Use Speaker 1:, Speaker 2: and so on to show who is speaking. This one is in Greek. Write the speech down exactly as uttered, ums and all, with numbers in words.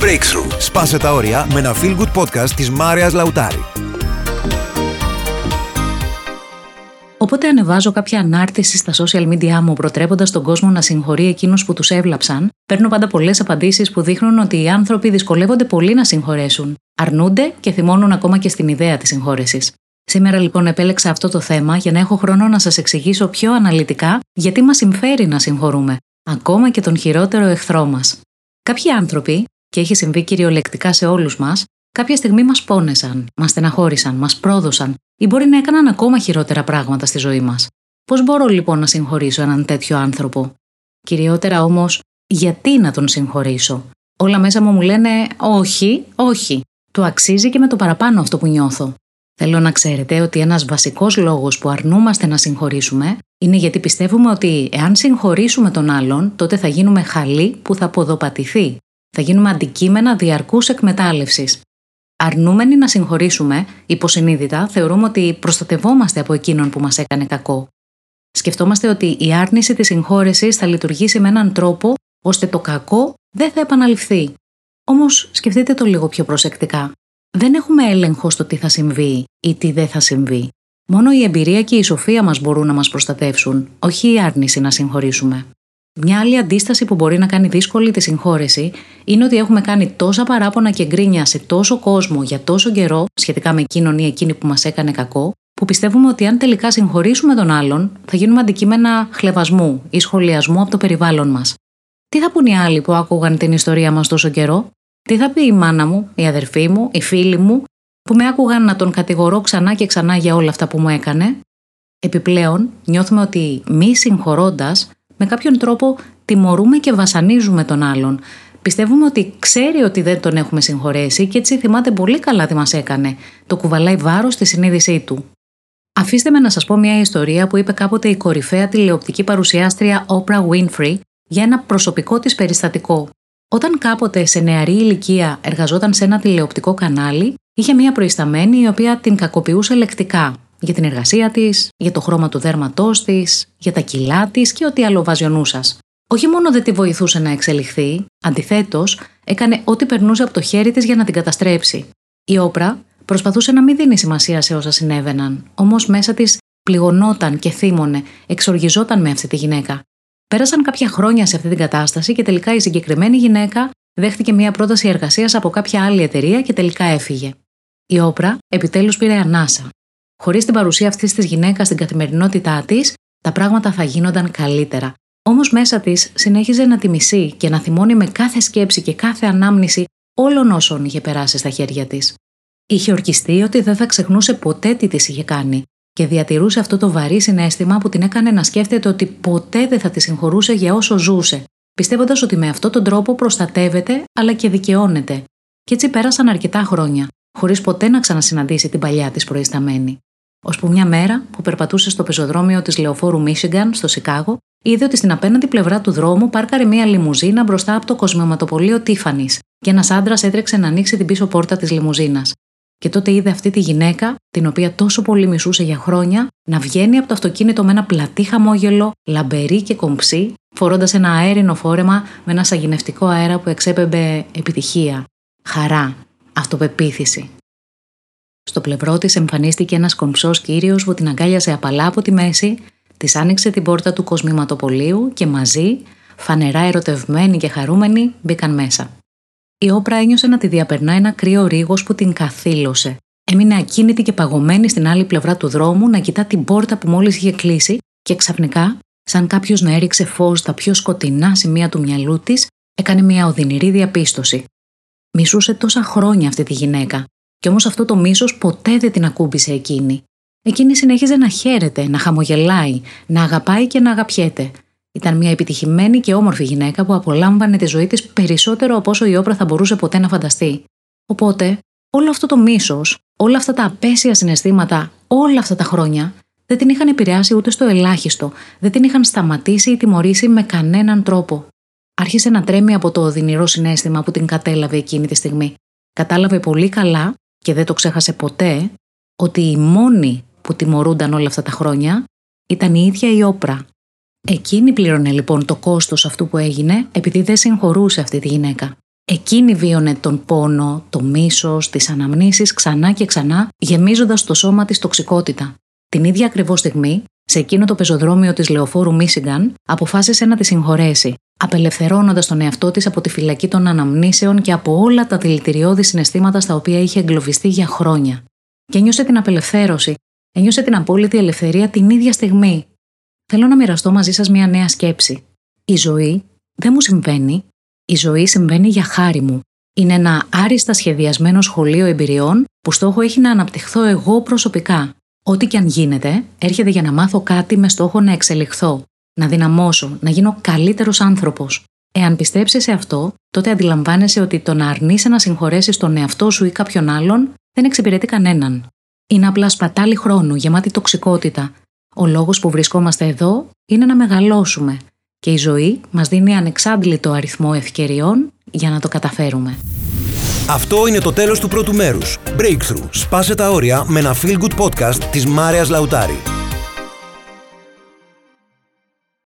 Speaker 1: Breakthrough. Σπάσε τα όρια με ένα feel good podcast της Μάριας Λαουτάρη.
Speaker 2: Όποτε ανεβάζω κάποια ανάρτηση στα social media μου προτρέποντας τον κόσμο να συγχωρεί εκείνους που τους έβλαψαν, παίρνω πάντα πολλές απαντήσεις που δείχνουν ότι οι άνθρωποι δυσκολεύονται πολύ να συγχωρέσουν, αρνούνται και θυμώνουν ακόμα και στην ιδέα της συγχώρεσης. Σήμερα λοιπόν επέλεξα αυτό το θέμα για να έχω χρόνο να σας εξηγήσω πιο αναλυτικά γιατί μας συμφέρει να συγχωρούμε, ακόμα και τον χειρότερο εχθρό μας. Κάποιοι άνθρωποι, και έχει συμβεί κυριολεκτικά σε όλους μας, κάποια στιγμή μας πόνεσαν, μας στεναχώρησαν, μας πρόδωσαν ή μπορεί να έκαναν ακόμα χειρότερα πράγματα στη ζωή μας. Πώς μπορώ λοιπόν να συγχωρήσω έναν τέτοιο άνθρωπο? Κυριότερα όμως, γιατί να τον συγχωρήσω? Όλα μέσα μου μου λένε όχι, όχι. Του αξίζει και με το παραπάνω αυτό που νιώθω. Θέλω να ξέρετε ότι ένας βασικός λόγος που αρνούμαστε να συγχωρήσουμε είναι γιατί πιστεύουμε ότι εάν συγχωρήσουμε τον άλλον, τότε θα γίνουμε χαλί που θα ποδοπατηθεί. Θα γίνουμε αντικείμενα διαρκούς εκμετάλλευσης. Αρνούμενοι να συγχωρήσουμε, υποσυνείδητα θεωρούμε ότι προστατευόμαστε από εκείνον που μας έκανε κακό. Σκεφτόμαστε ότι η άρνηση της συγχώρεσης θα λειτουργήσει με έναν τρόπο ώστε το κακό δεν θα επαναληφθεί. Όμως σκεφτείτε το λίγο πιο προσεκτικά. Δεν έχουμε έλεγχο στο τι θα συμβεί ή τι δεν θα συμβεί. Μόνο η εμπειρία και η σοφία μας μπορούν να μας προστατεύσουν, όχι η άρνηση να συγχωρήσουμε. Μια άλλη αντίσταση που μπορεί να κάνει δύσκολη τη συγχώρεση είναι ότι έχουμε κάνει τόσα παράπονα και γκρίνια σε τόσο κόσμο για τόσο καιρό σχετικά με εκείνον ή εκείνη που μας έκανε κακό, που πιστεύουμε ότι αν τελικά συγχωρήσουμε τον άλλον, θα γίνουμε αντικείμενα χλευασμού ή σχολιασμού από το περιβάλλον μας. Τι θα πούν οι άλλοι που άκουγαν την ιστορία μας τόσο καιρό? Τι θα πει η μάνα μου, η αδερφή μου, οι φίλοι μου, που με άκουγαν να τον κατηγορώ ξανά και ξανά για όλα αυτά που μου έκανε? Επιπλέον, νιώθουμε ότι μη συγχωρώντας, με κάποιον τρόπο τιμωρούμε και βασανίζουμε τον άλλον. Πιστεύουμε ότι ξέρει ότι δεν τον έχουμε συγχωρέσει και έτσι θυμάται πολύ καλά τι μας έκανε. Το κουβαλάει βάρος στη συνείδησή του. Αφήστε με να σας πω μια ιστορία που είπε κάποτε η κορυφαία τηλεοπτική παρουσιάστρια Oprah Winfrey για ένα προσωπικό της περιστατικό. Όταν κάποτε σε νεαρή ηλικία εργαζόταν σε ένα τηλεοπτικό κανάλι, είχε μια προϊσταμένη η οποία την κακοποιούσε λεκτικά. Για την εργασία της, για το χρώμα του δέρματός της, για τα κιλά της και ό,τι άλλο βάζει ο νους σας. Όχι μόνο δεν τη βοηθούσε να εξελιχθεί, αντιθέτως, έκανε ό,τι περνούσε από το χέρι της για να την καταστρέψει. Η Όπρα προσπαθούσε να μην δίνει σημασία σε όσα συνέβαιναν, όμως μέσα της πληγωνόταν και θύμωνε, εξοργιζόταν με αυτή τη γυναίκα. Πέρασαν κάποια χρόνια σε αυτή την κατάσταση και τελικά η συγκεκριμένη γυναίκα δέχτηκε μια πρόταση εργασίας από κάποια άλλη εταιρεία και τελικά έφυγε. Η Όπρα επιτέλους πήρε ανάσα. Χωρίς την παρουσία αυτής της γυναίκας στην καθημερινότητά της, τα πράγματα θα γίνονταν καλύτερα. Όμως μέσα της συνέχιζε να τη μισεί και να θυμώνει με κάθε σκέψη και κάθε ανάμνηση όλων όσων είχε περάσει στα χέρια της. Είχε ορκιστεί ότι δεν θα ξεχνούσε ποτέ τι της είχε κάνει και διατηρούσε αυτό το βαρύ συναίσθημα που την έκανε να σκέφτεται ότι ποτέ δεν θα τη συγχωρούσε για ώσο ζούσε, πιστεύοντας ότι με αυτόν τον τρόπο προστατεύεται αλλά και δικαιώνεται. Και έτσι πέρασαν αρκετά χρόνια, χωρίς ποτέ να ξανασυναντήσει την παλιά της προϊσταμένη. Ώσπου μια μέρα που περπατούσε στο πεζοδρόμιο της λεωφόρου Μίσιγκαν στο Σικάγο, είδε ότι στην απέναντι πλευρά του δρόμου πάρκαρε μια λιμουζίνα μπροστά από το κοσμηματοπωλείο Τίφανης και ένας άντρας έτρεξε να ανοίξει την πίσω πόρτα της λιμουζίνας. Και τότε είδε αυτή τη γυναίκα, την οποία τόσο πολύ μισούσε για χρόνια, να βγαίνει από το αυτοκίνητο με ένα πλατή χαμόγελο, λαμπερή και κομψή, φορώντας ένα αέρινο φόρεμα με ένα σαγηνευτικό αέρα που εξέπεμπε επιτυχία, χαρά, αυτοπεποίθηση. Στο πλευρό της εμφανίστηκε ένας κομψός κύριος που την αγκάλιασε απαλά από τη μέση, της άνοιξε την πόρτα του κοσμηματοπωλείου και μαζί, φανερά ερωτευμένοι και χαρούμενοι, μπήκαν μέσα. Η Όπρα ένιωσε να τη διαπερνά ένα κρύο ρίγος που την καθήλωσε. Έμεινε ακίνητη και παγωμένη στην άλλη πλευρά του δρόμου να κοιτά την πόρτα που μόλις είχε κλείσει και ξαφνικά, σαν κάποιος να έριξε φως στα πιο σκοτεινά σημεία του μυαλού της, έκανε μια οδυνηρή διαπίστωση. Μισούσε τόσα χρόνια αυτή τη γυναίκα. Κι όμως αυτό το μίσος ποτέ δεν την ακούμπησε εκείνη. Εκείνη συνέχιζε να χαίρεται, να χαμογελάει, να αγαπάει και να αγαπιέται. Ήταν μια επιτυχημένη και όμορφη γυναίκα που απολάμβανε τη ζωή της περισσότερο από όσο η Όπρα θα μπορούσε ποτέ να φανταστεί. Οπότε, όλο αυτό το μίσος, όλα αυτά τα απέσια συναισθήματα, όλα αυτά τα χρόνια, δεν την είχαν επηρεάσει ούτε στο ελάχιστο, δεν την είχαν σταματήσει ή τιμωρήσει με κανέναν τρόπο. Άρχισε να τρέμει από το οδυνηρό συναίσθημα που την κατέλαβε εκείνη τη στιγμή. Κατάλαβε πολύ καλά, και δεν το ξέχασε ποτέ, ότι οι μόνοι που τιμωρούνταν όλα αυτά τα χρόνια ήταν η ίδια η Όπρα. Εκείνη πλήρωνε λοιπόν το κόστος αυτού που έγινε επειδή δεν συγχωρούσε αυτή τη γυναίκα. Εκείνη βίωνε τον πόνο, το μίσος, τις αναμνήσεις ξανά και ξανά, γεμίζοντας το σώμα της τοξικότητα. Την ίδια ακριβώς στιγμή, σε εκείνο το πεζοδρόμιο της λεωφόρου Μίσιγκαν, αποφάσισε να τη συγχωρέσει, απελευθερώνοντας τον εαυτό της από τη φυλακή των αναμνήσεων και από όλα τα δηλητηριώδη συναισθήματα στα οποία είχε εγκλωβιστεί για χρόνια. Και ένιωσε την απελευθέρωση, ένιωσε την απόλυτη ελευθερία την ίδια στιγμή. Θέλω να μοιραστώ μαζί σας μια νέα σκέψη. Η ζωή δεν μου συμβαίνει. Η ζωή συμβαίνει για χάρη μου. Είναι ένα άριστα σχεδιασμένο σχολείο εμπειριών που στόχο έχει να αναπτυχθώ εγώ προσωπικά. Ό,τι και αν γίνεται, έρχεται για να μάθω κάτι με στόχο να εξελιχθώ, να δυναμώσω, να γίνω καλύτερος άνθρωπος. Εάν πιστέψεις σε αυτό, τότε αντιλαμβάνεσαι ότι το να αρνείσαι να συγχωρέσεις τον εαυτό σου ή κάποιον άλλον δεν εξυπηρετεί κανέναν. Είναι απλά σπατάλη χρόνου, γεμάτη τοξικότητα. Ο λόγος που βρισκόμαστε εδώ είναι να μεγαλώσουμε. Και η ζωή μας δίνει ανεξάντλητο αριθμό ευκαιριών για να το καταφέρουμε.
Speaker 1: Αυτό είναι το τέλος του πρώτου μέρους. Breakthrough. Σπάσε τα όρια με ένα feel good podcast της Μάρειας Λαουτάρη.